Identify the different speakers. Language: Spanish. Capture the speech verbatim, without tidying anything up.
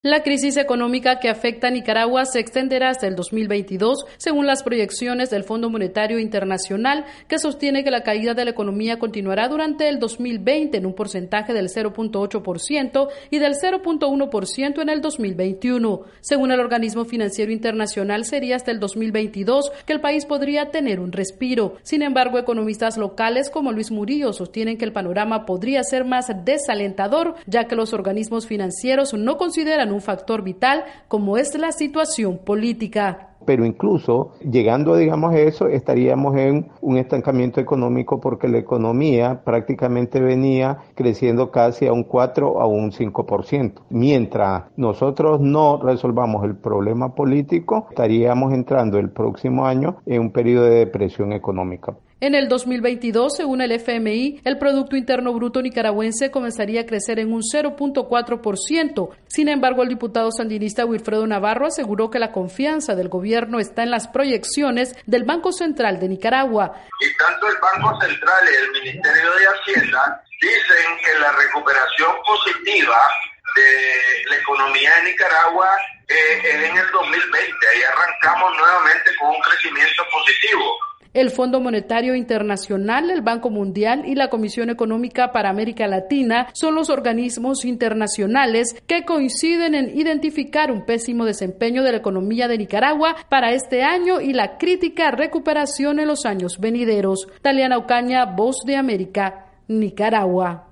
Speaker 1: La crisis económica que afecta a Nicaragua se extenderá hasta el dos mil veintidós, según las proyecciones del Fondo Monetario Internacional, que sostiene que la caída de la economía continuará durante el dos mil veinte en un porcentaje del cero punto ocho por ciento y del cero punto uno por ciento en el dos mil veintiuno. Según el Organismo Financiero Internacional, sería hasta el dos mil veintidós que el país podría tener un respiro. Sin embargo, economistas locales como Luis Murillo sostienen que el panorama podría ser más desalentador, ya que los organismos financieros no consideran un factor vital como es la situación política.
Speaker 2: Pero incluso llegando, digamos, a eso, estaríamos en un estancamiento económico porque la economía prácticamente venía creciendo casi a un cuatro a un cinco por ciento. Mientras nosotros no resolvamos el problema político, estaríamos entrando el próximo año en un periodo de depresión económica.
Speaker 1: En el dos mil veintidós, según el F M I, el Producto Interno Bruto nicaragüense comenzaría a crecer en un cero punto cuatro por ciento. Sin embargo, el diputado sandinista Wilfredo Navarro aseguró que la confianza del gobierno está en las proyecciones del Banco Central de Nicaragua.
Speaker 3: Y tanto el Banco Central y el Ministerio de Hacienda dicen que la recuperación positiva de la economía de Nicaragua eh, es en el dos mil veinte. Ahí arrancamos nuevamente con un crecimiento positivo.
Speaker 1: El Fondo Monetario Internacional, el Banco Mundial y la Comisión Económica para América Latina son los organismos internacionales que coinciden en identificar un pésimo desempeño de la economía de Nicaragua para este año y la crítica recuperación en los años venideros. Taliana Ocaña, Voz de América, Nicaragua.